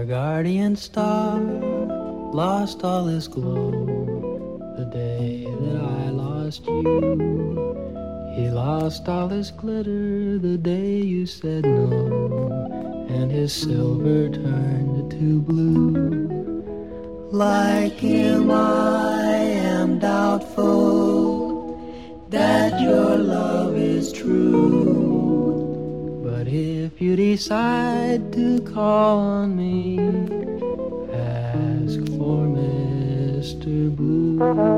Our guardian star lost all his glow the day that I lost you. He lost all his glitter the day you said no, and his silver turned to blue. Like him I am doubtful that your love is true. But if you decide to call on me, ask for Mr. Blue.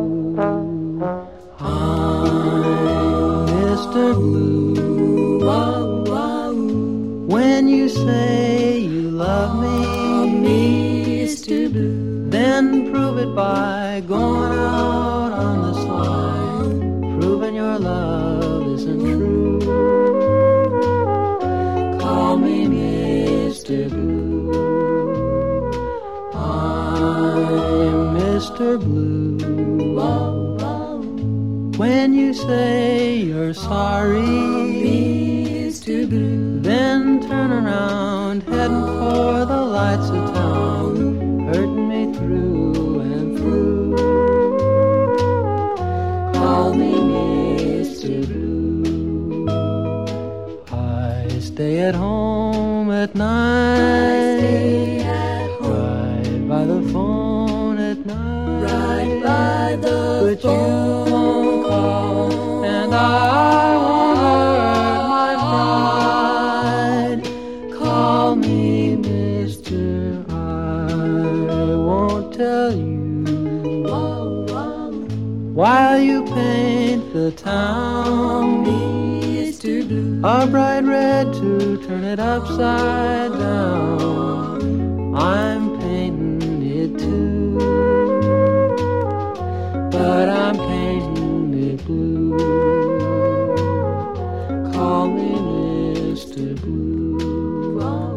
I'm Mr. Blue. When you say you love me, Mr. Blue, then prove it by going out on the sly, proving your love isn't true. Call me Mr. Blue. I'm Mr. Blue. When you say you're sorry, Mr. Blue, then turn around, heading for the lights of town, hurting me through and through. Call me Mr. Blue. I stay at home at night, right by the phone at night, right by the but phone. You won't call, and I won't hurt my pride. Call me Mr. Tell you while you paint the town, Mr. Blue, a bright red to turn it upside down. I'm painting it too, but I'm painting it blue. Call me Mr. Blue.